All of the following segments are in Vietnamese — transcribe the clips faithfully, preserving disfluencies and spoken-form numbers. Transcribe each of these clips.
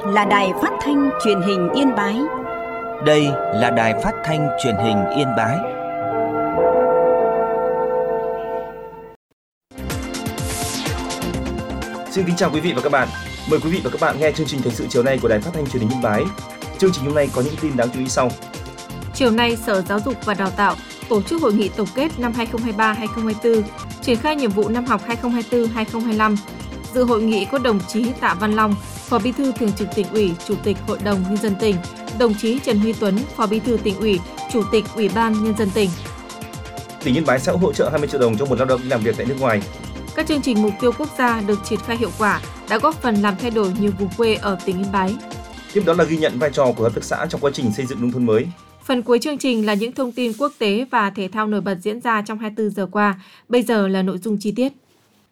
là Đài Phát thanh Truyền hình Yên Bái. Đây là Đài Phát thanh Truyền hình Yên Bái. Xin kính chào quý vị và các bạn. Mời quý vị và các bạn nghe chương trình thời sự chiều nay của Đài Phát thanh Truyền hình Yên Bái. Chương trình hôm nay có những tin đáng chú ý sau. Chiều nay, Sở Giáo dục và Đào tạo tổ chức hội nghị tổng kết năm hai không hai ba hai không hai tư, triển khai nhiệm vụ năm học hai không hai tư hai không hai lăm. Dự hội nghị có đồng chí Tạ Văn Long, Phó Bí thư Thường trực Tỉnh ủy, Chủ tịch Hội đồng Nhân dân tỉnh, đồng chí Trần Huy Tuấn, Phó Bí thư Tỉnh ủy, Chủ tịch Ủy ban Nhân dân tỉnh. Tỉnh Yên Bái sẽ hỗ trợ hai mươi triệu đồng cho một lao động đi làm việc tại nước ngoài. Các chương trình mục tiêu quốc gia được triển khai hiệu quả đã góp phần làm thay đổi nhiều vùng quê ở tỉnh Yên Bái. Tiếp đó là ghi nhận vai trò của hợp tác xã trong quá trình xây dựng nông thôn mới. Phần cuối chương trình là những thông tin quốc tế và thể thao nổi bật diễn ra trong hai mươi tư giờ qua. Bây giờ là nội dung chi tiết.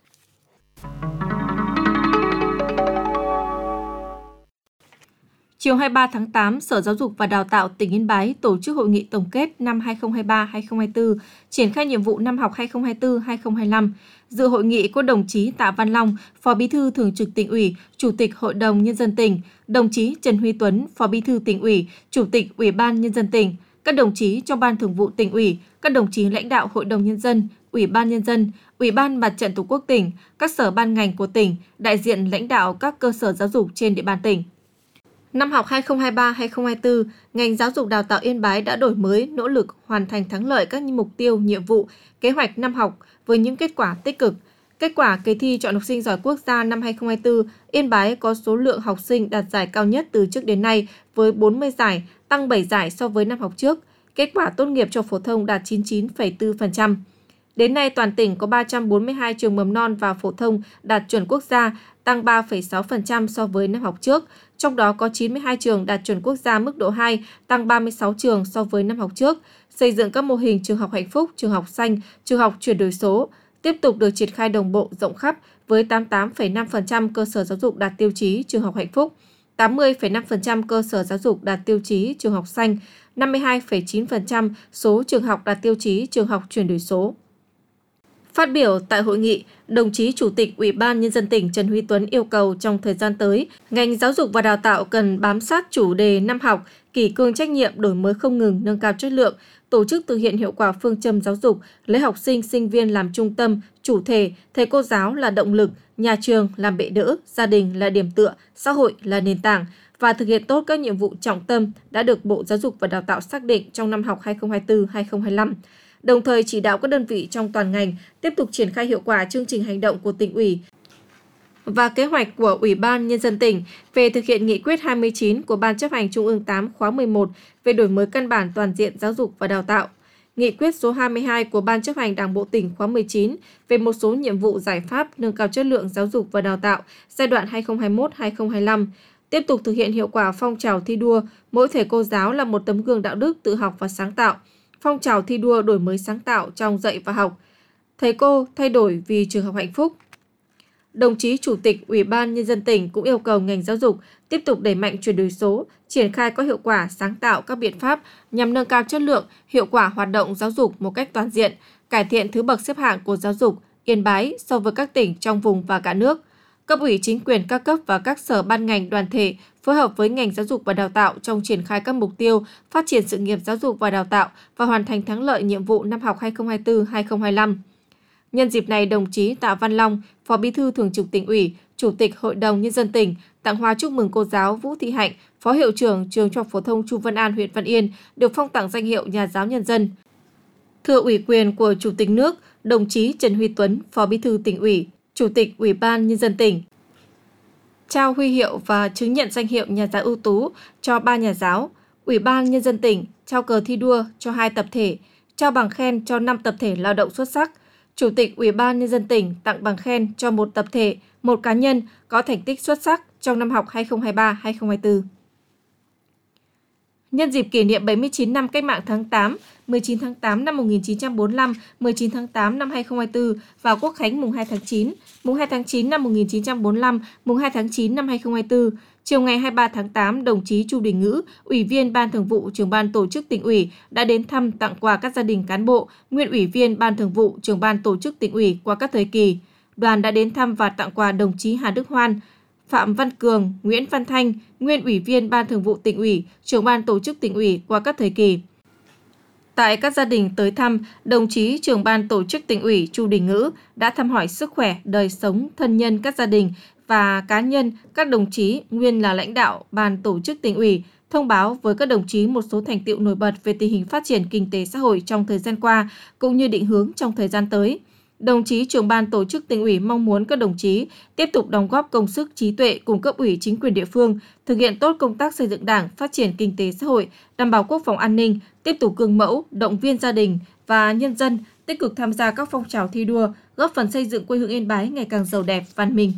Chiều hai mươi ba tháng tám, Sở Giáo dục và Đào tạo tỉnh Yên Bái tổ chức hội nghị tổng kết năm hai không hai ba hai không hai tư, triển khai nhiệm vụ năm học hai không hai tư hai không hai lăm. Dự hội nghị có đồng chí Tạ Văn Long, Phó Bí thư Thường trực Tỉnh ủy, Chủ tịch Hội đồng Nhân dân tỉnh, đồng chí Trần Huy Tuấn, Phó Bí thư Tỉnh ủy, Chủ tịch Ủy ban Nhân dân tỉnh, các đồng chí trong Ban Thường vụ Tỉnh ủy, các đồng chí lãnh đạo Hội đồng Nhân dân, Ủy ban Nhân dân, Ủy ban Mặt trận Tổ quốc tỉnh, các sở ban ngành của tỉnh, đại diện lãnh đạo các cơ sở giáo dục trên địa bàn tỉnh. Năm học hai không hai ba hai không hai tư, ngành giáo dục đào tạo Yên Bái đã đổi mới, nỗ lực hoàn thành thắng lợi các mục tiêu, nhiệm vụ, kế hoạch năm học với những kết quả tích cực. Kết quả kỳ thi chọn học sinh giỏi quốc gia năm hai không hai tư, Yên Bái có số lượng học sinh đạt giải cao nhất từ trước đến nay với bốn mươi giải, tăng bảy giải so với năm học trước. Kết quả tốt nghiệp cho phổ thông đạt chín mươi chín phẩy bốn phần trăm. Đến nay, toàn tỉnh có ba trăm bốn mươi hai trường mầm non và phổ thông đạt chuẩn quốc gia, tăng ba phẩy sáu phần trăm so với năm học trước. Trong đó có chín mươi hai trường đạt chuẩn quốc gia mức độ hai, tăng ba mươi sáu trường so với năm học trước. Xây dựng các mô hình trường học hạnh phúc, trường học xanh, trường học chuyển đổi số tiếp tục được triển khai đồng bộ rộng khắp với tám mươi tám phẩy năm phần trăm cơ sở giáo dục đạt tiêu chí trường học hạnh phúc, tám mươi phẩy năm phần trăm cơ sở giáo dục đạt tiêu chí trường học xanh, năm mươi hai phẩy chín phần trăm số trường học đạt tiêu chí trường học chuyển đổi số. Phát biểu tại hội nghị, đồng chí Chủ tịch Ủy ban Nhân dân tỉnh Trần Huy Tuấn yêu cầu trong thời gian tới, ngành giáo dục và đào tạo cần bám sát chủ đề năm học, kỷ cương trách nhiệm, đổi mới không ngừng, nâng cao chất lượng, tổ chức thực hiện hiệu quả phương châm giáo dục, lấy học sinh, sinh viên làm trung tâm, chủ thể, thầy cô giáo là động lực, nhà trường làm bệ đỡ, gia đình là điểm tựa, xã hội là nền tảng và thực hiện tốt các nhiệm vụ trọng tâm đã được Bộ Giáo dục và Đào tạo xác định trong năm học hai không hai tư hai không hai lăm. Đồng thời chỉ đạo các đơn vị trong toàn ngành tiếp tục triển khai hiệu quả chương trình hành động của Tỉnh ủy và kế hoạch của Ủy ban Nhân dân tỉnh về thực hiện nghị quyết hai mươi chín của Ban chấp hành Trung ương tám khóa mười một về đổi mới căn bản toàn diện giáo dục và đào tạo, nghị quyết số hai mươi hai của Ban chấp hành Đảng bộ tỉnh khóa mười chín về một số nhiệm vụ giải pháp nâng cao chất lượng giáo dục và đào tạo giai đoạn hai không hai mốt đến hai không hai lăm, tiếp tục thực hiện hiệu quả phong trào thi đua mỗi thầy cô giáo là một tấm gương đạo đức, tự học và sáng tạo, phong trào thi đua đổi mới sáng tạo trong dạy và học, thầy cô thay đổi vì trường học hạnh phúc. Đồng chí Chủ tịch Ủy ban Nhân dân tỉnh cũng yêu cầu ngành giáo dục tiếp tục đẩy mạnh chuyển đổi số, triển khai có hiệu quả sáng tạo các biện pháp nhằm nâng cao chất lượng, hiệu quả hoạt động giáo dục một cách toàn diện, cải thiện thứ bậc xếp hạng của giáo dục Yên Bái so với các tỉnh trong vùng và cả nước. Cấp ủy chính quyền các cấp và các sở ban ngành đoàn thể phối hợp với ngành giáo dục và đào tạo trong triển khai các mục tiêu phát triển sự nghiệp giáo dục và đào tạo và hoàn thành thắng lợi nhiệm vụ năm học hai không hai tư hai không hai lăm. Nhân dịp này, đồng chí Tạ Văn Long, Phó Bí thư Thường trực Tỉnh ủy, Chủ tịch Hội đồng Nhân dân tỉnh tặng hoa chúc mừng cô giáo Vũ Thị Hạnh, Phó Hiệu trưởng Trường Trung học phổ thông Chu Văn An, huyện Văn Yên được phong tặng danh hiệu Nhà giáo nhân dân. Thừa ủy quyền của Chủ tịch nước, đồng chí Trần Huy Tuấn, Phó Bí thư Tỉnh ủy, Chủ tịch Ủy ban Nhân dân tỉnh trao huy hiệu và chứng nhận danh hiệu nhà giáo ưu tú cho ba nhà giáo. Ủy ban Nhân dân tỉnh trao cờ thi đua cho hai tập thể, trao bằng khen cho năm tập thể lao động xuất sắc. Chủ tịch Ủy ban Nhân dân tỉnh tặng bằng khen cho một tập thể, một cá nhân có thành tích xuất sắc trong năm học hai không hai ba hai không hai tư. Nhân dịp kỷ niệm bảy mươi chín năm Cách mạng tháng tám, mười chín tháng tám năm một nghìn chín trăm bốn mươi lăm, mười chín tháng tám năm hai không hai tư và Quốc khánh mùng hai tháng chín, mùng hai tháng chín năm một nghìn chín trăm bốn mươi lăm, mùng hai tháng chín năm hai không hai tư, chiều ngày hai mươi ba tháng tám, đồng chí Chu Đình Ngữ, Ủy viên Ban Thường vụ, Trưởng ban Tổ chức Tỉnh ủy đã đến thăm tặng quà các gia đình cán bộ, nguyên Ủy viên Ban Thường vụ, Trưởng ban Tổ chức Tỉnh ủy qua các thời kỳ. Đoàn đã đến thăm và tặng quà đồng chí Hà Đức Hoan, Phạm Văn Cường, Nguyễn Văn Thanh, nguyên Ủy viên Ban Thường vụ Tỉnh ủy, Trưởng ban Tổ chức Tỉnh ủy qua các thời kỳ. Tại các gia đình tới thăm, đồng chí Trưởng ban Tổ chức Tỉnh ủy Chu Đình Ngữ đã thăm hỏi sức khỏe, đời sống, thân nhân các gia đình và cá nhân các đồng chí nguyên là lãnh đạo Ban Tổ chức Tỉnh ủy, thông báo với các đồng chí một số thành tựu nổi bật về tình hình phát triển kinh tế xã hội trong thời gian qua, cũng như định hướng trong thời gian tới. Đồng chí Trưởng ban Tổ chức Tỉnh ủy mong muốn các đồng chí tiếp tục đóng góp công sức trí tuệ cùng cấp ủy chính quyền địa phương, thực hiện tốt công tác xây dựng Đảng, phát triển kinh tế xã hội, đảm bảo quốc phòng an ninh, tiếp tục gương mẫu, động viên gia đình và nhân dân tích cực tham gia các phong trào thi đua, góp phần xây dựng quê hương Yên Bái ngày càng giàu đẹp, văn minh.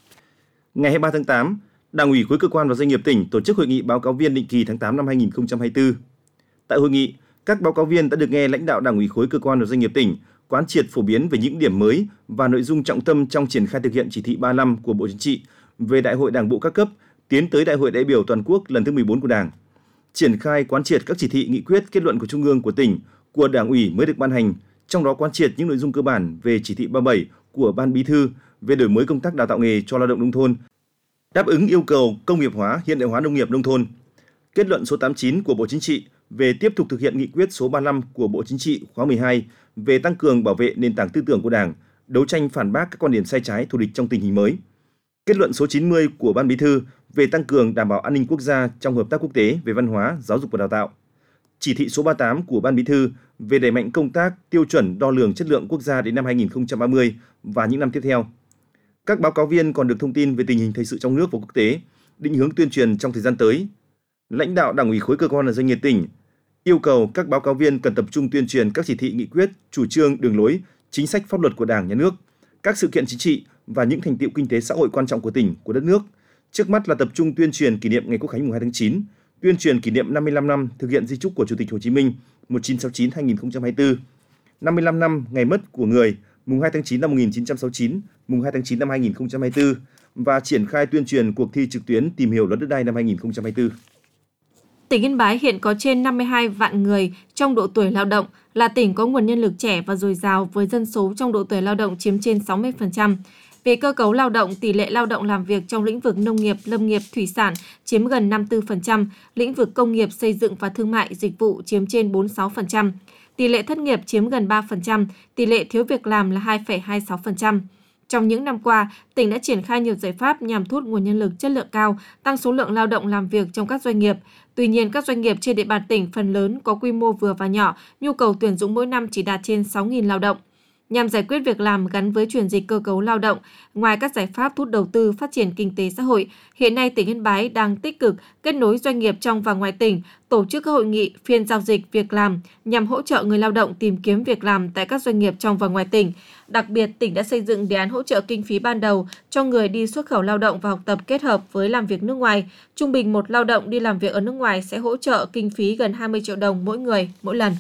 Ngày hai mươi ba tháng tám, Đảng ủy khối cơ quan và doanh nghiệp tỉnh tổ chức hội nghị báo cáo viên định kỳ tháng tám năm hai nghìn không trăm hai mươi tư. Tại hội nghị, các báo cáo viên đã được nghe lãnh đạo Đảng ủy khối cơ quan và doanh nghiệp tỉnh quán triệt phổ biến về những điểm mới và nội dung trọng tâm trong triển khai thực hiện chỉ thị ba mươi lăm của Bộ Chính trị về Đại hội Đảng bộ các cấp tiến tới Đại hội đại biểu toàn quốc lần thứ mười bốn của Đảng. Triển khai quán triệt các chỉ thị, nghị quyết, kết luận của Trung ương, của tỉnh, của Đảng ủy mới được ban hành, trong đó quán triệt những nội dung cơ bản về chỉ thị ba mươi bảy của Ban Bí thư về đổi mới công tác đào tạo nghề cho lao động nông thôn, đáp ứng yêu cầu công nghiệp hóa, hiện đại hóa nông nghiệp nông thôn. Kết luận số tám mươi chín của Bộ Chính trị về tiếp tục thực hiện nghị quyết số ba mươi lăm của Bộ Chính trị khóa mười hai về tăng cường bảo vệ nền tảng tư tưởng của Đảng, đấu tranh phản bác các quan điểm sai trái thù địch trong tình hình mới. Kết luận số chín mươi của Ban Bí thư về tăng cường đảm bảo an ninh quốc gia trong hợp tác quốc tế về văn hóa, giáo dục và đào tạo. Chỉ thị số ba mươi tám của Ban Bí thư về đẩy mạnh công tác tiêu chuẩn đo lường chất lượng quốc gia đến năm hai nghìn không trăm ba mươi và những năm tiếp theo. Các báo cáo viên còn được thông tin về tình hình thời sự trong nước và quốc tế, định hướng tuyên truyền trong thời gian tới. Lãnh đạo Đảng ủy khối cơ quan và doanh nghiệp tỉnh yêu cầu các báo cáo viên cần tập trung tuyên truyền các chỉ thị, nghị quyết, chủ trương, đường lối, chính sách pháp luật của Đảng, Nhà nước, các sự kiện chính trị và những thành tựu kinh tế xã hội quan trọng của tỉnh, của đất nước. Trước mắt là tập trung tuyên truyền kỷ niệm ngày Quốc khánh mùng hai tháng chín, tuyên truyền kỷ niệm năm mươi lăm năm thực hiện di chúc của Chủ tịch Hồ Chí Minh một nghìn chín trăm sáu mươi chín đến hai nghìn không trăm hai mươi tư, năm mươi lăm năm ngày mất của người mùng hai tháng chín năm một nghìn chín trăm sáu mươi chín, mùng hai tháng chín năm hai nghìn không trăm hai mươi tư và triển khai tuyên truyền cuộc thi trực tuyến tìm hiểu luật đất đai năm hai nghìn không trăm hai mươi tư. Tỉnh Yên Bái hiện có trên năm mươi hai vạn người trong độ tuổi lao động, là tỉnh có nguồn nhân lực trẻ và dồi dào với dân số trong độ tuổi lao động chiếm trên sáu mươi phần trăm. Về cơ cấu lao động, tỷ lệ lao động làm việc trong lĩnh vực nông nghiệp, lâm nghiệp, thủy sản chiếm gần năm mươi tư phần trăm, lĩnh vực công nghiệp, xây dựng và thương mại, dịch vụ chiếm trên bốn mươi sáu phần trăm. Tỷ lệ thất nghiệp chiếm gần ba phần trăm, tỷ lệ thiếu việc làm là hai phẩy hai mươi sáu phần trăm. Trong những năm qua, tỉnh đã triển khai nhiều giải pháp nhằm thu hút nguồn nhân lực chất lượng cao, tăng số lượng lao động làm việc trong các doanh nghiệp. Tuy nhiên, các doanh nghiệp trên địa bàn tỉnh phần lớn có quy mô vừa và nhỏ, nhu cầu tuyển dụng mỗi năm chỉ đạt trên sáu nghìn lao động. Nhằm giải quyết việc làm gắn với chuyển dịch cơ cấu lao động, ngoài các giải pháp thu hút đầu tư phát triển kinh tế xã hội, hiện nay tỉnh Yên Bái đang tích cực kết nối doanh nghiệp trong và ngoài tỉnh, tổ chức các hội nghị, phiên giao dịch việc làm nhằm hỗ trợ người lao động tìm kiếm việc làm tại các doanh nghiệp trong và ngoài tỉnh. Đặc biệt, tỉnh đã xây dựng đề án hỗ trợ kinh phí ban đầu cho người đi xuất khẩu lao động và học tập kết hợp với làm việc nước ngoài. Trung bình một lao động đi làm việc ở nước ngoài sẽ hỗ trợ kinh phí gần hai mươi triệu đồng mỗi người, mỗi lần.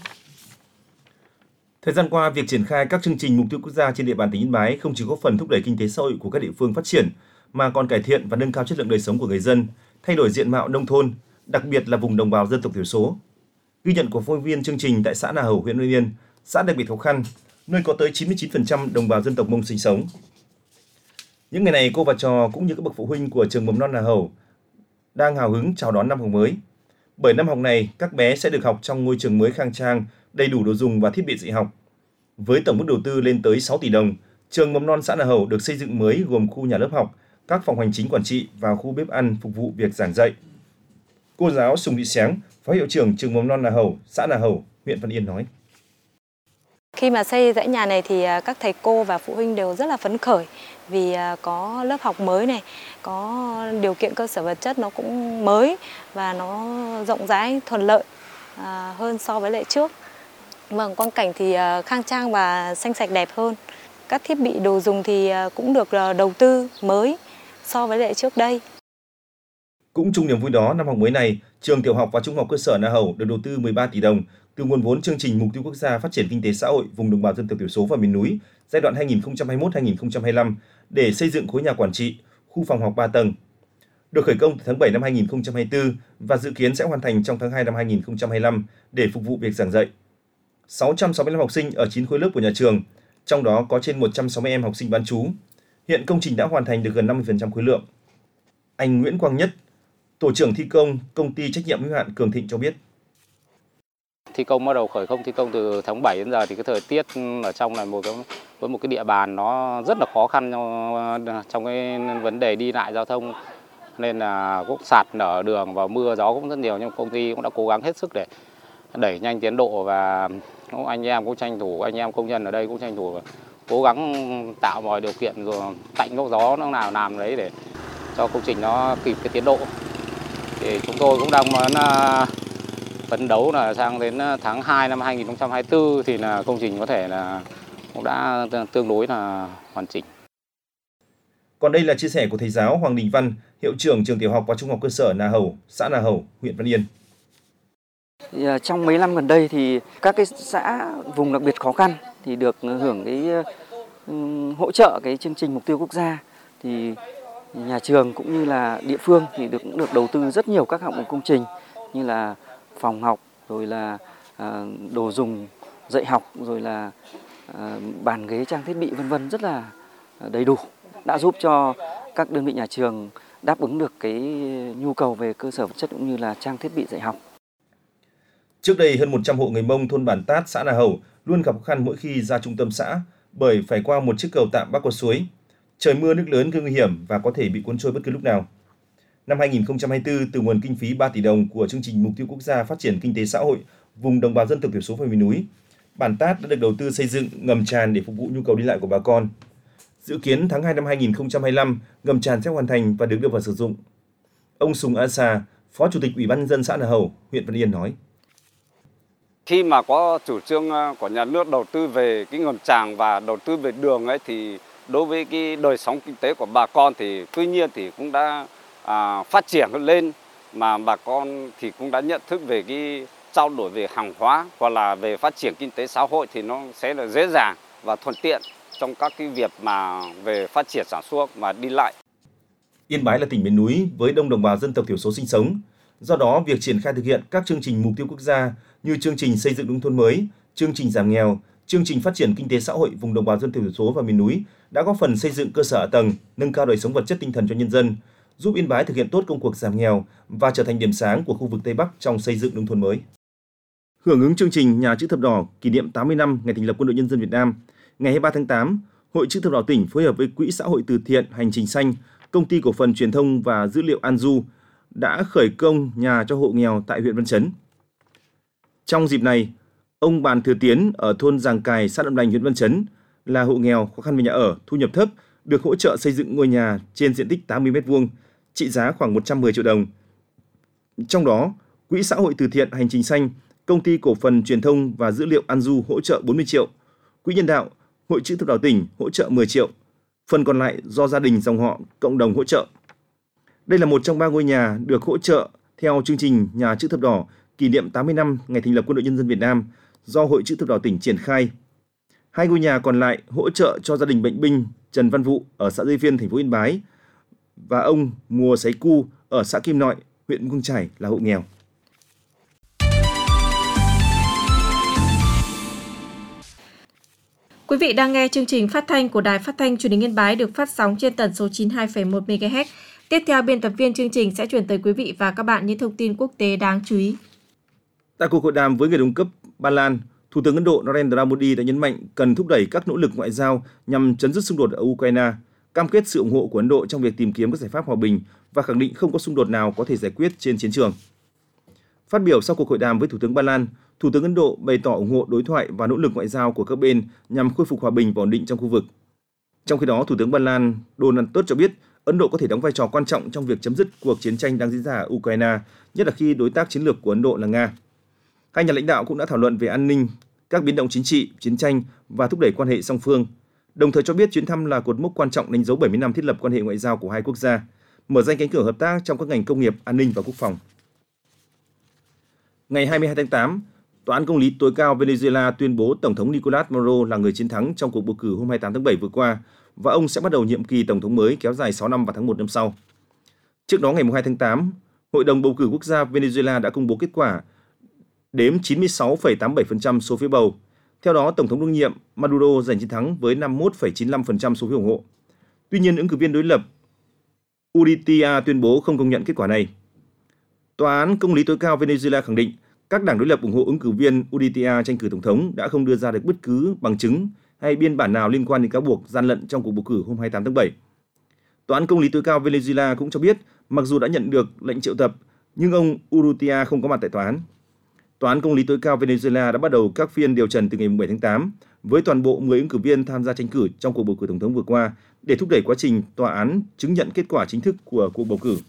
Thời gian qua, việc triển khai các chương trình mục tiêu quốc gia trên địa bàn tỉnh Yên Bái không chỉ góp phần thúc đẩy kinh tế xã hội của các địa phương phát triển, mà còn cải thiện và nâng cao chất lượng đời sống của người dân, thay đổi diện mạo nông thôn, đặc biệt là vùng đồng bào dân tộc thiểu số. Ghi nhận của phóng viên chương trình tại xã Nà Hầu, huyện Hưng Yên, xã đặc biệt khó khăn, nơi có tới chín mươi chín phần trăm đồng bào dân tộc Mông sinh sống. Những ngày này, cô và trò cũng như các bậc phụ huynh của trường mầm non Nà Hầu đang hào hứng chào đón năm học mới. Bởi năm học này, các bé sẽ được học trong ngôi trường mới khang trang, đầy đủ đồ dùng và thiết bị dạy học. Với tổng mức đầu tư lên tới sáu tỷ đồng, trường mầm non xã Nà Hầu được xây dựng mới gồm khu nhà lớp học, các phòng hành chính quản trị và khu bếp ăn phục vụ việc giảng dạy. Cô giáo Sùng Thị Xéng, Phó hiệu trưởng trường mầm non Nà Hầu, xã Nà Hầu, huyện Văn Yên nói: Khi mà xây dãy nhà này thì các thầy cô và phụ huynh đều rất là phấn khởi vì có lớp học mới này, có điều kiện cơ sở vật chất nó cũng mới và nó rộng rãi, thuận lợi hơn so với lại trước. Vâng, quang cảnh thì khang trang và xanh sạch đẹp hơn. Các thiết bị đồ dùng thì cũng được đầu tư mới so với lại trước đây. Cũng chung niềm vui đó, năm học mới này, trường tiểu học và trung học cơ sở Nà Hầu được đầu tư mười ba tỷ đồng từ nguồn vốn chương trình mục tiêu quốc gia phát triển kinh tế xã hội vùng đồng bào dân tộc thiểu số và miền núi giai đoạn hai nghìn không trăm hai mươi mốt đến hai nghìn không trăm hai mươi lăm để xây dựng khối nhà quản trị, khu phòng học ba tầng. Được khởi công từ tháng bảy năm hai nghìn không trăm hai mươi tư và dự kiến sẽ hoàn thành trong tháng hai năm hai nghìn không trăm hai mươi lăm để phục vụ việc giảng dạy. sáu trăm sáu mươi lăm học sinh ở chín khối lớp của nhà trường, trong đó có trên một trăm sáu mươi em học sinh bán trú. Hiện công trình đã hoàn thành được gần năm mươi phần trăm khối lượng. Anh Nguyễn Quang Nhất, tổ trưởng thi công công ty trách nhiệm hữu hạn Cường Thịnh cho biết. Thi công bắt đầu khởi công thi công từ tháng bảy đến giờ thì cái thời tiết ở trong là một cái với một cái địa bàn nó rất là khó khăn trong, trong cái vấn đề đi lại giao thông, nên là cũng sạt lở đường và mưa gió cũng rất nhiều, nhưng công ty cũng đã cố gắng hết sức để đẩy nhanh tiến độ, và anh em cũng tranh thủ, anh em công nhân ở đây cũng tranh thủ cố gắng tạo mọi điều kiện rồi tạnh gốc gió nó nào làm đấy để cho công trình nó kịp cái tiến độ. Thì chúng tôi cũng đang muốn phấn đấu là sang đến tháng hai năm hai nghìn không trăm hai mươi tư thì là công trình có thể là cũng đã tương đối là hoàn chỉnh. Còn đây là chia sẻ của thầy giáo Hoàng Đình Văn, hiệu trưởng trường tiểu học và trung học cơ sở Nà Hầu, xã Nà Hầu, huyện Văn Yên. Trong mấy năm gần đây thì các cái xã vùng đặc biệt khó khăn thì được hưởng cái hỗ trợ cái chương trình mục tiêu quốc gia, thì nhà trường cũng như là địa phương thì được cũng được đầu tư rất nhiều các hạng mục công trình như là phòng học, rồi là đồ dùng dạy học, rồi là bàn ghế trang thiết bị vân vân rất là đầy đủ, đã giúp cho các đơn vị nhà trường đáp ứng được cái nhu cầu về cơ sở vật chất cũng như là trang thiết bị dạy học. Trước đây, hơn một trăm hộ người Mông thôn Bản Tát, xã Nà Hầu luôn gặp khó khăn mỗi khi ra trung tâm xã bởi phải qua một chiếc cầu tạm bắc qua suối. Trời mưa nước lớn gây nguy hiểm và có thể bị cuốn trôi bất cứ lúc nào. Năm hai nghìn không trăm hai mươi tư, từ nguồn kinh phí ba tỷ đồng của chương trình Mục tiêu Quốc gia Phát triển Kinh tế Xã hội vùng đồng bào dân tộc thiểu số và miền núi, Bản Tát đã được đầu tư xây dựng ngầm tràn để phục vụ nhu cầu đi lại của bà con. Dự kiến tháng hai năm hai nghìn không trăm hai mươi lăm, ngầm tràn sẽ hoàn thành và được đưa vào sử dụng. Ông Sùng A Sa, Phó Chủ tịch Ủy ban nhân dân xã Nà Hầu, huyện Văn Yên nói: Khi mà có chủ trương của nhà nước đầu tư về cái ngầm tràn và đầu tư về đường ấy, thì đối với cái đời sống kinh tế của bà con thì tuy nhiên thì cũng đã à, phát triển lên, mà bà con thì cũng đã nhận thức về cái trao đổi về hàng hóa hoặc là về phát triển kinh tế xã hội thì nó sẽ là dễ dàng và thuận tiện trong các cái việc mà về phát triển sản xuất mà đi lại. Yên Bái là tỉnh miền núi với đông đồng bào dân tộc thiểu số sinh sống. Do đó, việc triển khai thực hiện các chương trình mục tiêu quốc gia như chương trình xây dựng nông thôn mới, chương trình giảm nghèo, chương trình phát triển kinh tế xã hội vùng đồng bào dân tộc thiểu số và miền núi đã góp phần xây dựng cơ sở hạ tầng, nâng cao đời sống vật chất tinh thần cho nhân dân, giúp Yên Bái thực hiện tốt công cuộc giảm nghèo và trở thành điểm sáng của khu vực Tây Bắc trong xây dựng nông thôn mới. Hưởng ứng chương trình Nhà chữ thập đỏ kỷ niệm tám mươi năm ngày thành lập Quân đội Nhân dân Việt Nam, ngày hai mươi ba tháng tám, Hội Chữ thập đỏ tỉnh phối hợp với Quỹ xã hội từ thiện Hành trình xanh, Công ty cổ phần truyền thông và dữ liệu An Du đã khởi công nhà cho hộ nghèo tại huyện Văn Chấn. Trong dịp này, ông Bàn Thừa Tiến ở thôn Giàng Cài, xã Nậm Đành, huyện Văn Chấn là hộ nghèo khó khăn về nhà ở, thu nhập thấp, được hỗ trợ xây dựng ngôi nhà trên diện tích tám mươi mét vuông, trị giá khoảng một trăm mười triệu đồng. Trong đó, Quỹ xã hội từ thiện Hành trình xanh, Công ty cổ phần truyền thông và dữ liệu An Du hỗ trợ bốn mươi triệu, Quỹ nhân đạo, Hội Chữ thập đỏ tỉnh hỗ trợ mười triệu, phần còn lại do gia đình dòng họ cộng đồng hỗ trợ. Đây là một trong ba ngôi nhà được hỗ trợ theo chương trình Nhà chữ thập đỏ kỷ niệm tám mươi năm ngày thành lập Quân đội Nhân dân Việt Nam do Hội Chữ thập đỏ tỉnh triển khai. Hai ngôi nhà còn lại hỗ trợ cho gia đình bệnh binh Trần Văn Vụ ở xã Dây Phiên, thành phố Yên Bái và ông Mùa Sấy Cu ở xã Kim Nội, huyện Mương Chải là hộ nghèo. Quý vị đang nghe chương trình phát thanh của Đài Phát thanh Truyền hình Yên Bái được phát sóng trên tần số chín mươi hai phẩy một mê ga héc. Tiếp theo, biên tập viên chương trình sẽ chuyển tới quý vị và các bạn những thông tin quốc tế đáng chú ý. Tại cuộc hội đàm với người đồng cấp Ba Lan, Thủ tướng Ấn Độ Narendra Modi đã nhấn mạnh cần thúc đẩy các nỗ lực ngoại giao nhằm chấm dứt xung đột ở Ukraine, cam kết sự ủng hộ của Ấn Độ trong việc tìm kiếm các giải pháp hòa bình và khẳng định không có xung đột nào có thể giải quyết trên chiến trường. Phát biểu sau cuộc hội đàm với Thủ tướng Ba Lan, Thủ tướng Ấn Độ bày tỏ ủng hộ đối thoại và nỗ lực ngoại giao của các bên nhằm khôi phục hòa bình và ổn định trong khu vực. Trong khi đó, Thủ tướng Ba Lan Donald Tusk cho biết Ấn Độ có thể đóng vai trò quan trọng trong việc chấm dứt cuộc chiến tranh đang diễn ra ở Ukraine, nhất là khi đối tác chiến lược của Ấn Độ là Nga. Hai nhà lãnh đạo cũng đã thảo luận về an ninh, các biến động chính trị, chiến tranh và thúc đẩy quan hệ song phương, đồng thời cho biết chuyến thăm là cột mốc quan trọng đánh dấu bảy mươi năm thiết lập quan hệ ngoại giao của hai quốc gia, mở ra cánh cửa hợp tác trong các ngành công nghiệp, an ninh và quốc phòng. Ngày hai mươi hai tháng tám, Tòa án Công lý tối cao Venezuela tuyên bố Tổng thống Nicolas Maduro là người chiến thắng trong cuộc bầu cử hôm hai mươi tám tháng bảy vừa qua và ông sẽ bắt đầu nhiệm kỳ Tổng thống mới kéo dài sáu năm vào tháng một năm sau. Trước đó ngày hai tháng tám, Hội đồng bầu cử quốc gia Venezuela đã công bố kết quả đếm chín mươi sáu phẩy tám mươi bảy phần trăm số phiếu bầu. Theo đó, Tổng thống đương nhiệm Maduro giành chiến thắng với năm mươi mốt phẩy chín mươi lăm phần trăm số phiếu ủng hộ. Tuy nhiên, ứng cử viên đối lập u đê tê a tuyên bố không công nhận kết quả này. Tòa án Công lý tối cao Venezuela khẳng định các đảng đối lập ủng hộ ứng cử viên u đê tê a tranh cử tổng thống đã không đưa ra được bất cứ bằng chứng hay biên bản nào liên quan đến cáo buộc gian lận trong cuộc bầu cử hôm hai mươi tám tháng bảy. Tòa án Công lý tối cao Venezuela cũng cho biết mặc dù đã nhận được lệnh triệu tập, nhưng ông Urrutia không có mặt tại tòa án. Tòa án Công lý tối cao Venezuela đã bắt đầu các phiên điều trần từ ngày bảy tháng tám với toàn bộ mười ứng cử viên tham gia tranh cử trong cuộc bầu cử tổng thống vừa qua để thúc đẩy quá trình tòa án chứng nhận kết quả chính thức của cuộc bầu cử.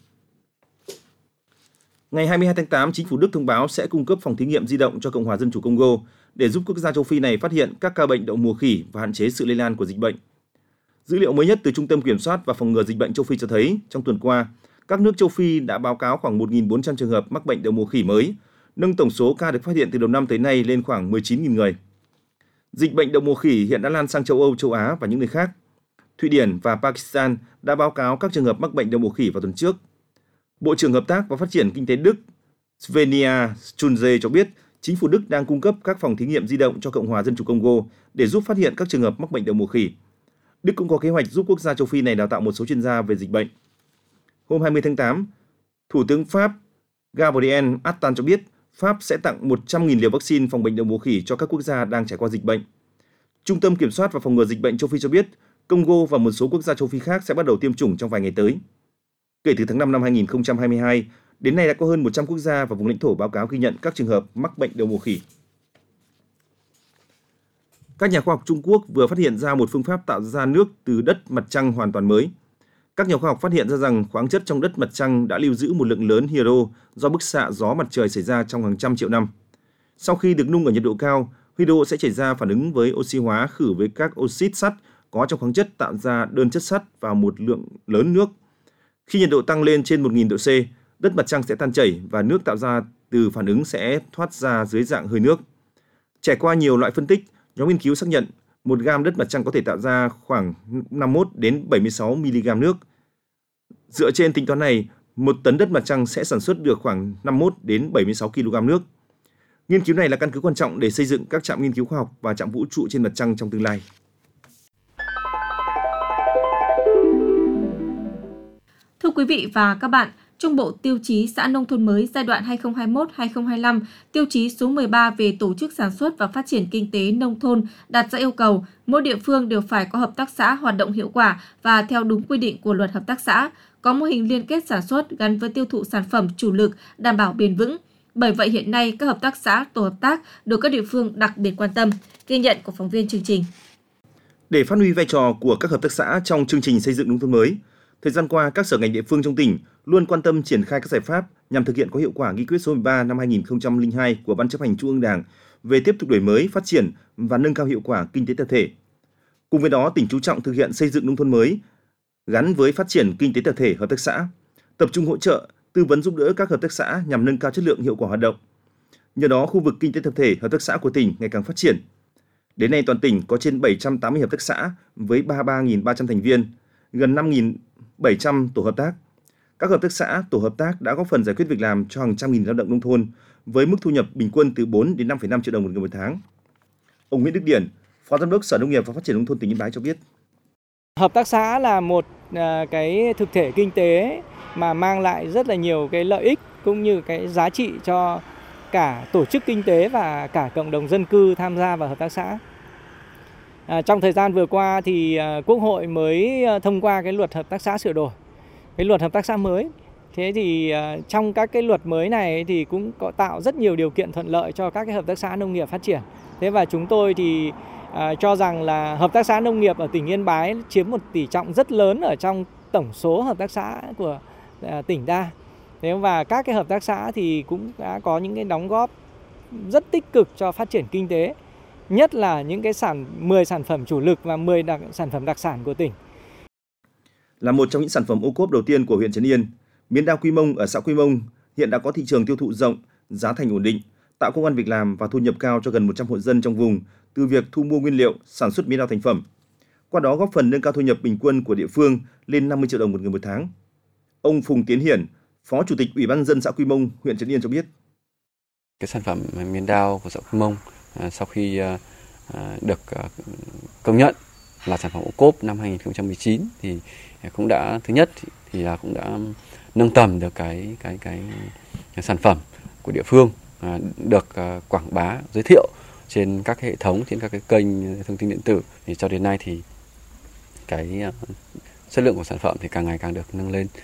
Ngày hai mươi hai tháng tám, chính phủ Đức thông báo sẽ cung cấp phòng thí nghiệm di động cho Cộng hòa Dân chủ Congo để giúp quốc gia châu Phi này phát hiện các ca bệnh đậu mùa khỉ và hạn chế sự lây lan của dịch bệnh. Dữ liệu mới nhất từ Trung tâm Kiểm soát và Phòng ngừa Dịch bệnh châu Phi cho thấy, trong tuần qua, các nước châu Phi đã báo cáo khoảng một nghìn bốn trăm trường hợp mắc bệnh đậu mùa khỉ mới, nâng tổng số ca được phát hiện từ đầu năm tới nay lên khoảng mười chín nghìn người. Dịch bệnh đậu mùa khỉ hiện đã lan sang châu Âu, châu Á và những nơi khác. Thụy Điển và Pakistan đã báo cáo các trường hợp mắc bệnh đậu mùa khỉ vào tuần trước. Bộ trưởng Hợp tác và Phát triển Kinh tế Đức Svenja Schulze cho biết chính phủ Đức đang cung cấp các phòng thí nghiệm di động cho Cộng hòa Dân chủ Congo để giúp phát hiện các trường hợp mắc bệnh đậu mùa khỉ. Đức cũng có kế hoạch giúp quốc gia châu Phi này đào tạo một số chuyên gia về dịch bệnh. Hôm hai mươi tháng tám, Thủ tướng Pháp Gabriel Attal cho biết Pháp sẽ tặng một trăm nghìn liều vaccine phòng bệnh đậu mùa khỉ cho các quốc gia đang trải qua dịch bệnh. Trung tâm Kiểm soát và Phòng ngừa Dịch bệnh châu Phi cho biết Congo và một số quốc gia châu Phi khác sẽ bắt đầu tiêm chủng trong vài ngày tới. Kể từ tháng năm năm hai nghìn không trăm hai mươi hai, đến nay đã có hơn một trăm quốc gia và vùng lãnh thổ báo cáo ghi nhận các trường hợp mắc bệnh đậu mùa khỉ. Các nhà khoa học Trung Quốc vừa phát hiện ra một phương pháp tạo ra nước từ đất mặt trăng hoàn toàn mới. Các nhà khoa học phát hiện ra rằng khoáng chất trong đất mặt trăng đã lưu giữ một lượng lớn hydro do bức xạ gió mặt trời xảy ra trong hàng trăm triệu năm. Sau khi được nung ở nhiệt độ cao, hydro sẽ xảy ra phản ứng với oxy hóa khử với các oxit sắt có trong khoáng chất tạo ra đơn chất sắt và một lượng lớn nước. Khi nhiệt độ tăng lên trên một nghìn độ C, đất mặt trăng sẽ tan chảy và nước tạo ra từ phản ứng sẽ thoát ra dưới dạng hơi nước. Trải qua nhiều loại phân tích, nhóm nghiên cứu xác nhận một gam đất mặt trăng có thể tạo ra khoảng năm mươi mốt đến bảy mươi sáu mi-li-gam nước. Dựa trên tính toán này, một tấn đất mặt trăng sẽ sản xuất được khoảng năm mươi mốt đến bảy mươi sáu ki-lô-gam nước. Nghiên cứu này là căn cứ quan trọng để xây dựng các trạm nghiên cứu khoa học và trạm vũ trụ trên mặt trăng trong tương lai. Thưa quý vị và các bạn, trong Bộ Tiêu chí xã nông thôn mới giai đoạn hai nghìn không trăm hai mươi mốt đến hai nghìn không trăm hai mươi lăm, tiêu chí số mười ba về tổ chức sản xuất và phát triển kinh tế nông thôn đặt ra yêu cầu mỗi địa phương đều phải có hợp tác xã hoạt động hiệu quả và theo đúng quy định của Luật Hợp tác xã, có mô hình liên kết sản xuất gắn với tiêu thụ sản phẩm chủ lực đảm bảo bền vững. Bởi vậy hiện nay các hợp tác xã, tổ hợp tác được các địa phương đặc biệt quan tâm. Ghi nhận của phóng viên chương trình. Để phát huy vai trò của các hợp tác xã trong chương trình xây dựng nông thôn mới, thời gian qua, các sở ngành địa phương trong tỉnh luôn quan tâm triển khai các giải pháp nhằm thực hiện có hiệu quả nghị quyết số mười ba năm hai nghìn không trăm lẻ hai của Ban chấp hành Trung ương Đảng về tiếp tục đổi mới, phát triển và nâng cao hiệu quả kinh tế tập thể. Cùng với đó, tỉnh chú trọng thực hiện xây dựng nông thôn mới gắn với phát triển kinh tế tập thể hợp tác xã, tập trung hỗ trợ, tư vấn giúp đỡ các hợp tác xã nhằm nâng cao chất lượng hiệu quả hoạt động. Nhờ đó, khu vực kinh tế tập thể hợp tác xã của tỉnh ngày càng phát triển. Đến nay, toàn tỉnh có trên bảy trăm tám mươi hợp tác xã với ba mươi ba nghìn ba trăm thành viên, gần năm nghìn bảy trăm tổ hợp tác. Các hợp tác xã, tổ hợp tác đã góp phần giải quyết việc làm cho hàng trăm nghìn lao động nông thôn với mức thu nhập bình quân từ bốn đến năm phẩy năm triệu đồng một người một tháng. Ông Nguyễn Đức Điển, Phó Giám đốc Sở Nông nghiệp và Phát triển nông thôn tỉnh Yên Bái cho biết. Hợp tác xã là một cái thực thể kinh tế mà mang lại rất là nhiều cái lợi ích cũng như cái giá trị cho cả tổ chức kinh tế và cả cộng đồng dân cư tham gia vào hợp tác xã. À, trong thời gian vừa qua thì à, Quốc hội mới thông qua cái luật hợp tác xã sửa đổi, cái luật hợp tác xã mới. Thế thì à, trong các cái luật mới này thì cũng có tạo rất nhiều điều kiện thuận lợi cho các cái hợp tác xã nông nghiệp phát triển. Thế và chúng tôi thì à, cho rằng là hợp tác xã nông nghiệp ở tỉnh Yên Bái chiếm một tỷ trọng rất lớn ở trong tổng số hợp tác xã của à, tỉnh ta. Thế và các cái hợp tác xã thì cũng đã có những cái đóng góp rất tích cực cho phát triển kinh tế. Nhất là những cái sản mười sản phẩm chủ lực và mười đặc, sản phẩm đặc sản của tỉnh. Là một trong những sản phẩm ô cốp đầu tiên của huyện Trấn Yên, miến đao Quy Mông ở xã Quy Mông hiện đã có thị trường tiêu thụ rộng, giá thành ổn định, tạo công ăn việc làm và thu nhập cao cho gần một trăm hộ dân trong vùng từ việc thu mua nguyên liệu, sản xuất miến đao thành phẩm. Qua đó góp phần nâng cao thu nhập bình quân của địa phương lên năm mươi triệu đồng một người một tháng. Ông Phùng Tiến Hiển, Phó Chủ tịch Ủy ban nhân dân xã Quy Mông, huyện Trấn Yên cho biết. Cái sản phẩm miến đao của xã Quy Mông sau khi được công nhận là sản phẩm ô cốp năm hai nghìn không trăm mười chín thì cũng đã thứ nhất thì thì là cũng đã nâng tầm được cái cái cái, cái sản phẩm của địa phương, à, được à, quảng bá giới thiệu trên các hệ thống, trên các cái kênh thông tin điện tử. Thì cho đến nay thì cái à, chất lượng của sản phẩm thì càng ngày càng được nâng lên.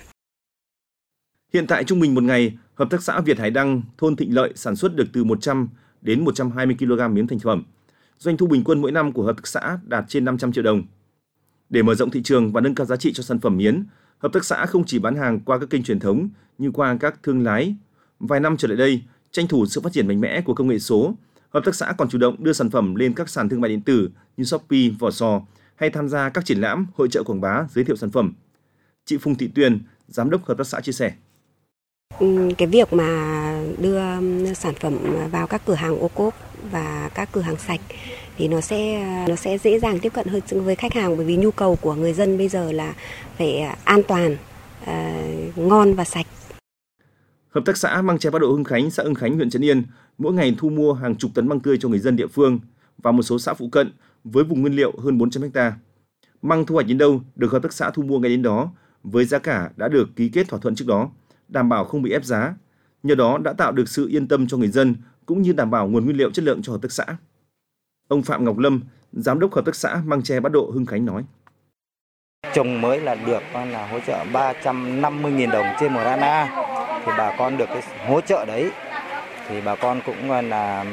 Hiện tại trung bình một ngày, hợp tác xã Việt Hải Đăng, thôn Thịnh Lợi sản xuất được từ một trăm đến một trăm hai mươi ki lô gam miến thành phẩm. Doanh thu bình quân mỗi năm của hợp tác xã đạt trên năm trăm triệu đồng. Để mở rộng thị trường và nâng cao giá trị cho sản phẩm miến, hợp tác xã không chỉ bán hàng qua các kênh truyền thống như qua các thương lái. Vài năm trở lại đây, tranh thủ sự phát triển mạnh mẽ của công nghệ số, hợp tác xã còn chủ động đưa sản phẩm lên các sàn thương mại điện tử như Shopee, Vò Sò hay tham gia các triển lãm, hội chợ quảng bá, giới thiệu sản phẩm. Chị Phùng Thị Tuyền, giám đốc hợp tác xã chia sẻ. Cái việc mà đưa sản phẩm vào các cửa hàng ô cốp và các cửa hàng sạch thì nó sẽ nó sẽ dễ dàng tiếp cận hơn với khách hàng, bởi vì nhu cầu của người dân bây giờ là phải an toàn, uh, ngon và sạch. Hợp tác xã măng tre Bát Độ Hưng Khánh, xã Hưng Khánh, huyện Trấn Yên mỗi ngày thu mua hàng chục tấn măng tươi cho người dân địa phương và một số xã phụ cận với vùng nguyên liệu hơn bốn trăm héc ta. Măng thu hoạch đến đâu được hợp tác xã thu mua ngay đến đó với giá cả đã được ký kết thỏa thuận trước đó, đảm bảo không bị ép giá. Nhờ đó đã tạo được sự yên tâm cho người dân cũng như đảm bảo nguồn nguyên liệu chất lượng cho hợp tác xã. Ông Phạm Ngọc Lâm, giám đốc hợp tác xã măng tre Bát Độ Hưng Khánh nói: Trồng mới là được là hỗ trợ ba trăm năm mươi nghìn đồng trên một hecta, thì bà con được cái hỗ trợ đấy thì bà con cũng là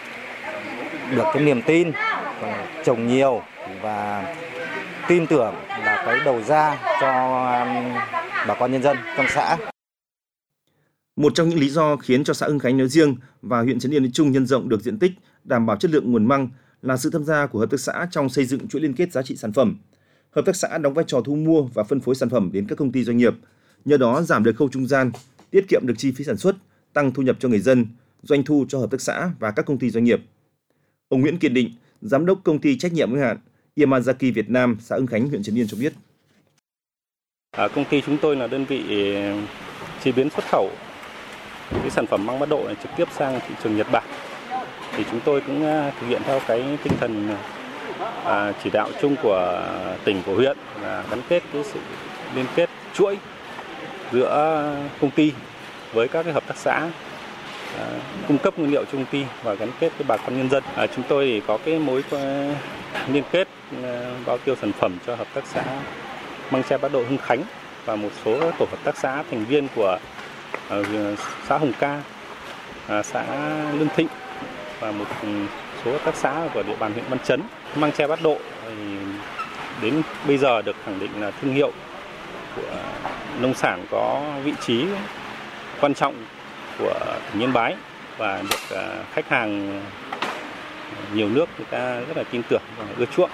được cái niềm tin, trồng nhiều và tin tưởng là cái đầu ra cho bà con nhân dân trong xã. Một trong những lý do khiến cho xã Hưng Khánh nói riêng và huyện Trấn Yên nói chung nhân rộng được diện tích, đảm bảo chất lượng nguồn măng là sự tham gia của hợp tác xã trong xây dựng chuỗi liên kết giá trị sản phẩm. Hợp tác xã đóng vai trò thu mua và phân phối sản phẩm đến các công ty doanh nghiệp, nhờ đó giảm được khâu trung gian, tiết kiệm được chi phí sản xuất, tăng thu nhập cho người dân, doanh thu cho hợp tác xã và các công ty doanh nghiệp. Ông Nguyễn Kiên Định, giám đốc công ty trách nhiệm hữu hạn Yamazaki Việt Nam, xã Hưng Khánh, huyện Trấn Yên cho biết: À, công ty chúng tôi là đơn vị chế biến xuất khẩu cái sản phẩm măng Bát Độ này trực tiếp sang thị trường Nhật Bản. Thì chúng tôi cũng thực hiện theo cái tinh thần à, chỉ đạo chung của tỉnh, của huyện là gắn kết cái sự liên kết chuỗi giữa công ty với các cái hợp tác xã à, cung cấp nguyên liệu cho công ty và gắn kết với bà con nhân dân. À, chúng tôi thì có cái mối liên kết à, bao tiêu sản phẩm cho hợp tác xã măng tre Bát Độ Hưng Khánh và một số tổ hợp tác xã thành viên của à, xã Hồng Ca, à, xã Lương Thịnh và một số hợp tác xã của địa bàn huyện Văn Chấn. Măng tre Bát Độ thì đến bây giờ được khẳng định là thương hiệu của nông sản có vị trí quan trọng của tỉnh Yên Bái và được khách hàng nhiều nước người ta rất là tin tưởng và ưa chuộng.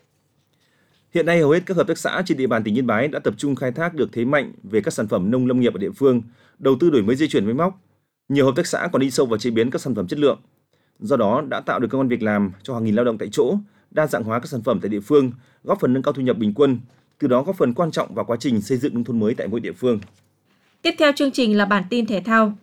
Hiện nay hầu hết các hợp tác xã trên địa bàn tỉnh Yên Bái đã tập trung khai thác được thế mạnh về các sản phẩm nông lâm nghiệp ở địa phương, đầu tư đổi mới dây chuyền máy móc. Nhiều hợp tác xã còn đi sâu vào chế biến các sản phẩm chất lượng. Do đó đã tạo được công ăn việc làm cho hàng nghìn lao động tại chỗ, đa dạng hóa các sản phẩm tại địa phương, góp phần nâng cao thu nhập bình quân, từ đó góp phần quan trọng vào quá trình xây dựng nông thôn mới tại mỗi địa phương. Tiếp theo chương trình là bản tin thể thao.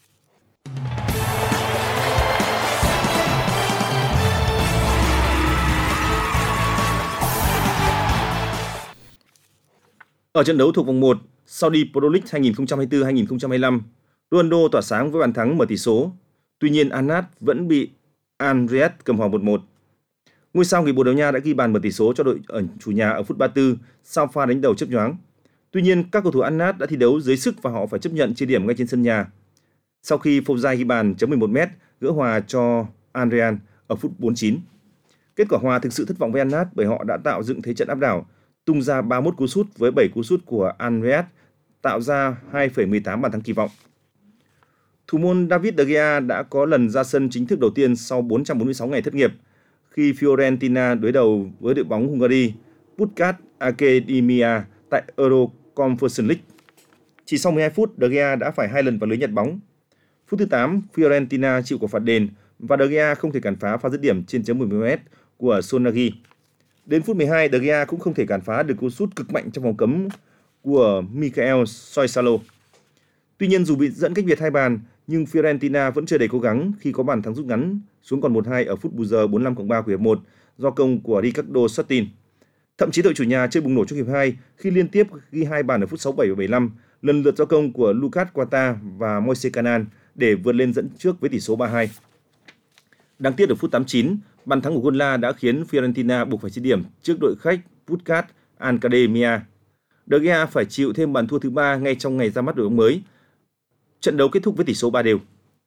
Ở trận đấu thuộc vòng một, Saudi Pro League hai nghìn không trăm hai mươi tư hai nghìn không trăm hai mươi lăm, Ronaldo tỏa sáng với bàn thắng mở tỷ số. Tuy nhiên, Al-Nassr vẫn bị Al-Riyadh cầm hòa một một. Ngôi sao người Bồ Đào Nha đã ghi bàn mở tỷ số cho đội ở chủ nhà ở phút ba mươi tư sau pha đánh đầu chớp nhoáng. Tuy nhiên, các cầu thủ Al-Nassr đã thi đấu dưới sức và họ phải chấp nhận chia điểm ngay trên sân nhà. Sau khi Fawzai ghi bàn chấm mười một mét gỡ hòa cho Al-Riyadh ở phút bốn mươi chín. Kết quả hòa thực sự thất vọng với Al-Nassr bởi họ đã tạo dựng thế trận áp đảo, tung ra ba mươi mốt cú sút với bảy cú sút của Al-Riyadh, tạo ra hai phẩy mười tám bàn thắng kỳ vọng. Thủ môn David De Gea đã có lần ra sân chính thức đầu tiên sau bốn trăm bốn mươi sáu ngày thất nghiệp khi Fiorentina đối đầu với đội bóng Hungary Puskás Academia tại Euro Conference League. Chỉ sau mười hai phút, De Gea đã phải hai lần vào lưới nhặt bóng. Phút thứ tám, Fiorentina chịu quả phạt đền và De Gea không thể cản phá pha dứt điểm trên chấm mười mét của Sonagi. Đến phút mười hai, De Gea cũng không thể cản phá được cú sút cực mạnh trong vòng cấm của Michael Soisalo. Tuy nhiên, dù bị dẫn cách biệt hai bàn, nhưng Fiorentina vẫn chưa đầy cố gắng khi có bàn thắng rút ngắn xuống còn một hai ở phút bù giờ bốn mươi lăm cộng ba của hiệp một do công của Ricardo Sottin. Thậm chí đội chủ nhà chơi bùng nổ trong hiệp hai khi liên tiếp ghi hai bàn ở phút sáu mươi bảy và bảy mươi lăm, lần lượt do công của Lucas Quata và Moise Canaan để vượt lên dẫn trước với tỷ số ba hai. Đáng tiếc ở phút tám mươi chín, bàn thắng của Gonla đã khiến Fiorentina buộc phải chia điểm trước đội khách Puskás Academia. De Gea phải chịu thêm bàn thua thứ ba ngay trong ngày ra mắt đội bóng mới. Trận đấu kết thúc với tỷ số ba đều.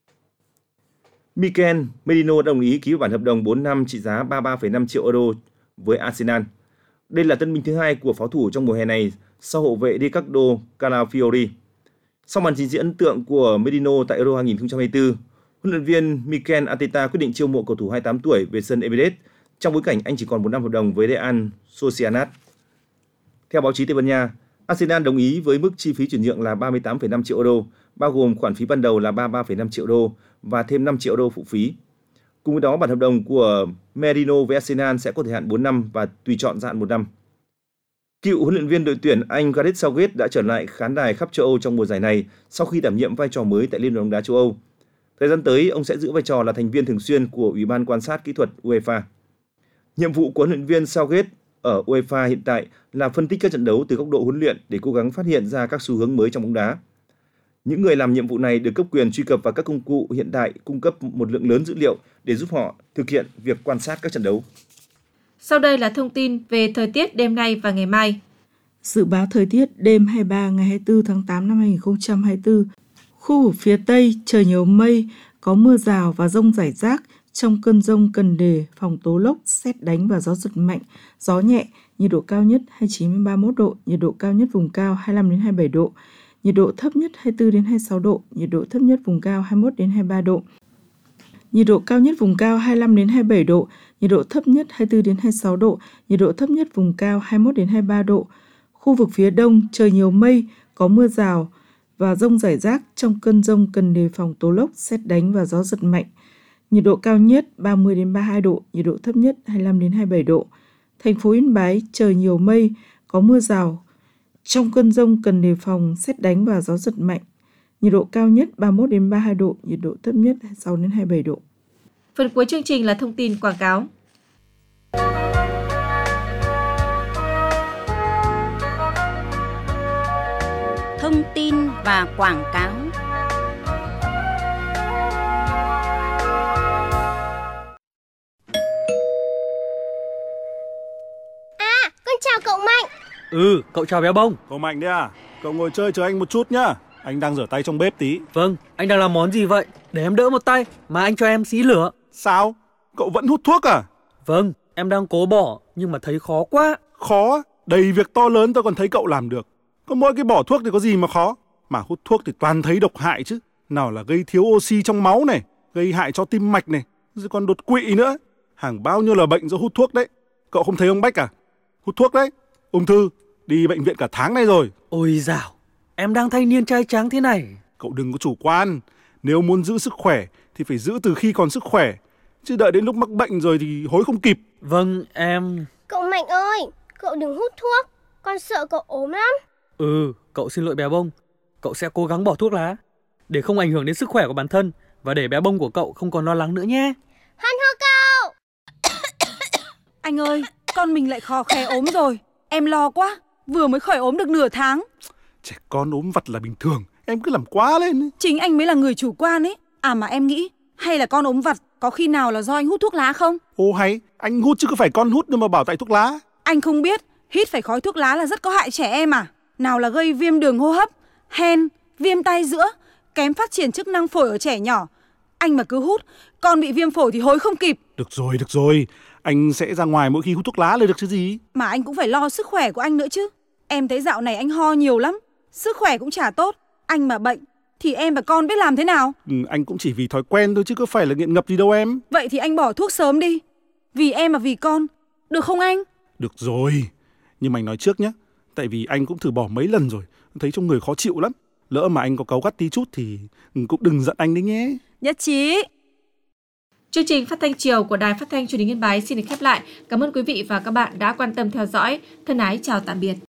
Mikel Merino đồng ý ký bản hợp đồng bốn năm trị giá ba mươi ba phẩy năm triệu euro với Arsenal. Đây là tân binh thứ hai của pháo thủ trong mùa hè này sau hậu vệ Riccardo Calafiori. Sau màn trình diễn ấn tượng của Merino tại Euro hai không hai tư, huấn luyện viên Mikel Arteta quyết định chiêu mộ cầu thủ hai mươi tám tuổi về sân Emirates trong bối cảnh anh chỉ còn một năm hợp đồng với Real Sociedad. Theo báo chí Tây Ban Nha, Arsenal đồng ý với mức chi phí chuyển nhượng là ba mươi tám phẩy năm triệu euro, bao gồm khoản phí ban đầu là ba mươi ba phẩy năm triệu euro và thêm năm triệu euro phụ phí. Cùng với đó, bản hợp đồng của Merino với Arsenal sẽ có thời hạn bốn năm và tùy chọn gia hạn một năm. Cựu huấn luyện viên đội tuyển Anh Gareth Southgate đã trở lại khán đài khắp châu Âu trong mùa giải này sau khi đảm nhiệm vai trò mới tại Liên đoàn bóng đá châu Âu. Thời gian tới, ông sẽ giữ vai trò là thành viên thường xuyên của Ủy ban quan sát kỹ thuật UEFA. Nhiệm vụ của huấn luyện viên Southgate ở UEFA hiện tại là phân tích các trận đấu từ góc độ huấn luyện để cố gắng phát hiện ra các xu hướng mới trong bóng đá. Những người làm nhiệm vụ này được cấp quyền truy cập vào các công cụ hiện đại cung cấp một lượng lớn dữ liệu để giúp họ thực hiện việc quan sát các trận đấu. Sau đây là thông tin về thời tiết đêm nay và ngày mai. Dự báo thời tiết đêm hai mươi ba ngày hai mươi tư tháng tám năm hai không hai tư. Khu vực phía Tây trời nhiều mây, có mưa rào và dông rải rác. Trong cơn dông cần đề phòng tố lốc, sét đánh và gió giật mạnh, gió nhẹ, nhiệt độ cao nhất hai mươi chín đến ba mươi mốt độ, nhiệt độ cao nhất vùng cao hai mươi lăm đến hai mươi bảy độ, nhiệt độ thấp nhất hai mươi tư đến hai mươi sáu độ, nhiệt độ thấp nhất vùng cao hai mươi mốt đến hai mươi ba độ. Nhiệt độ cao nhất vùng cao hai mươi lăm đến hai mươi bảy độ, nhiệt độ thấp nhất hai mươi tư đến hai mươi sáu độ, nhiệt độ thấp nhất vùng cao hai mươi mốt đến hai mươi ba độ. Khu vực phía Đông trời nhiều mây, có mưa rào và dông rải rác, trong cơn dông cần đề phòng tố lốc, sét đánh và gió giật mạnh. Nhiệt độ cao nhất ba mươi đến ba mươi hai độ, nhiệt độ thấp nhất hai mươi lăm đến hai mươi bảy độ. Thành phố Yên Bái trời nhiều mây, có mưa rào. Trong cơn dông cần đề phòng sét đánh và gió giật mạnh. Nhiệt độ cao nhất ba mươi mốt đến ba mươi hai độ, nhiệt độ thấp nhất hai mươi sáu đến hai mươi bảy độ. Phần cuối chương trình là thông tin quảng cáo. Thông tin và quảng cáo. À, con chào cậu Mạnh. Ừ, cậu chào Béo Bông. Cậu Mạnh đấy à? Cậu ngồi chơi chờ anh một chút nhá. Anh đang rửa tay trong bếp tí. Vâng, anh đang làm món gì vậy? Để em đỡ một tay, mà anh cho em xí lửa. Sao? Cậu vẫn hút thuốc à? Vâng, em đang cố bỏ, nhưng mà thấy khó quá. Khó? Đầy việc to lớn tôi còn thấy cậu làm được. Có mỗi cái bỏ thuốc thì có gì mà khó. Mà hút thuốc thì toàn thấy độc hại chứ. Nào là gây thiếu oxy trong máu này, gây hại cho tim mạch này, rồi còn đột quỵ nữa. Hàng bao nhiêu là bệnh do hút thuốc đấy. Cậu không thấy ông Bách à? Hút thuốc đấy, ung thư, đi bệnh viện cả tháng nay rồi. Ôi dào, em đang thanh niên trai tráng thế này. Cậu đừng có chủ quan. Nếu muốn giữ sức khỏe thì phải giữ từ khi còn sức khỏe. Chứ đợi đến lúc mắc bệnh rồi thì hối không kịp. Vâng, em... Cậu Mạnh ơi, cậu đừng hút thuốc. Con sợ cậu ốm lắm. Ừ, cậu xin lỗi Béo Bông. Cậu sẽ cố gắng bỏ thuốc lá để không ảnh hưởng đến sức khỏe của bản thân và để Béo Bông của cậu không còn lo lắng nữa nhé. Hân hô cậu. Anh ơi, con mình lại khò khè ốm rồi. Em lo quá, vừa mới khỏi ốm được nửa tháng. Trẻ con ốm vặt là bình thường, em cứ làm quá lên. Chính anh mới là người chủ quan ấy. À mà em nghĩ, hay là con ốm vặt có khi nào là do anh hút thuốc lá không? Ô hay, anh hút chứ có phải con hút đâu mà bảo tại thuốc lá. Anh không biết, hít phải khói thuốc lá là rất có hại trẻ em à? Nào là gây viêm đường hô hấp, hen, viêm tay giữa, kém phát triển chức năng phổi ở trẻ nhỏ. Anh mà cứ hút, con bị viêm phổi thì hối không kịp. Được rồi, được rồi, anh sẽ ra ngoài mỗi khi hút thuốc lá là được chứ gì. Mà anh cũng phải lo sức khỏe của anh nữa chứ. Em thấy dạo này anh ho nhiều lắm, sức khỏe cũng chả tốt. Anh mà bệnh thì em và con biết làm thế nào? Ừ, anh cũng chỉ vì thói quen thôi chứ có phải là nghiện ngập gì đâu em. Vậy thì anh bỏ thuốc sớm đi. Vì em mà vì con, được không anh? Được rồi, nhưng mà anh nói trước nhé. Tại vì anh cũng thử bỏ mấy lần rồi, thấy trong người khó chịu lắm. Lỡ mà anh có cáu gắt tí chút thì cũng đừng giận anh đấy nhé. Nhất trí. Chương trình phát thanh chiều của Đài Phát thanh Truyền hình Yên Bái xin được khép lại. Cảm ơn quý vị và các bạn đã quan tâm theo dõi. Thân ái chào tạm biệt.